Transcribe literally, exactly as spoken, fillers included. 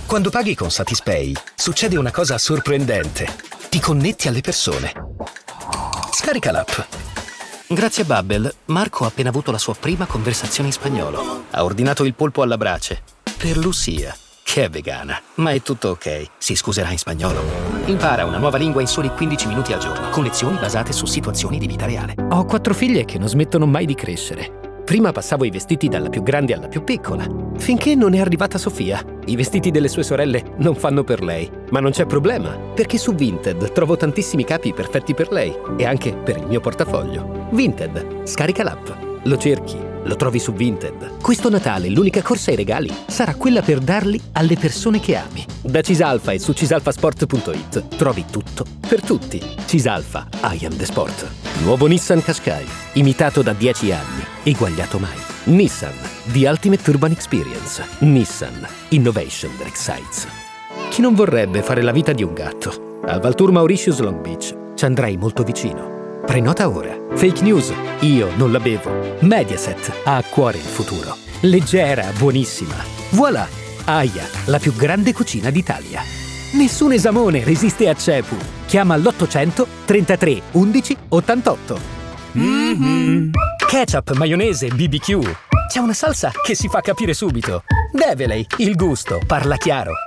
Quando paghi con Satispay, succede una cosa sorprendente. Ti connetti alle persone. Scarica l'app. Grazie a Babbel, Marco ha appena avuto la sua prima conversazione in spagnolo. Ha ordinato il polpo alla brace. Per Lucia, che è vegana. Ma è tutto ok. Si scuserà in spagnolo. Impara una nuova lingua in soli quindici minuti al giorno, con lezioni basate su situazioni di vita reale. Ho quattro figlie che non smettono mai di crescere. Prima passavo i vestiti dalla più grande alla più piccola, finché non è arrivata Sofia. I vestiti delle sue sorelle non fanno per lei, ma non c'è problema, perché su Vinted trovo tantissimi capi perfetti per lei e anche per il mio portafoglio. Vinted, scarica l'app, lo cerchi, lo trovi su Vinted. Questo Natale l'unica corsa ai regali sarà quella per darli alle persone che ami. Da Cisalfa e su cisalfasport punto it trovi tutto per tutti. Cisalfa, I am the sport. Nuovo Nissan Qashqai, imitato da dieci anni, eguagliato mai. Nissan, the ultimate urban experience. Nissan, innovation that excites. Chi non vorrebbe fare la vita di un gatto? Al Valtour Mauritius Long Beach ci andrai molto vicino. Prenota ora. Fake news, io non la bevo. Mediaset ha a cuore il futuro. Leggera, buonissima. Voilà, Aia, la più grande cucina d'Italia. Nessun esamone resiste a Cepu. Chiama l'ottocento trentatré undici ottantotto. Mm-hmm. Ketchup, maionese, B B Q. C'è una salsa che si fa capire subito. Develey, il gusto, parla chiaro.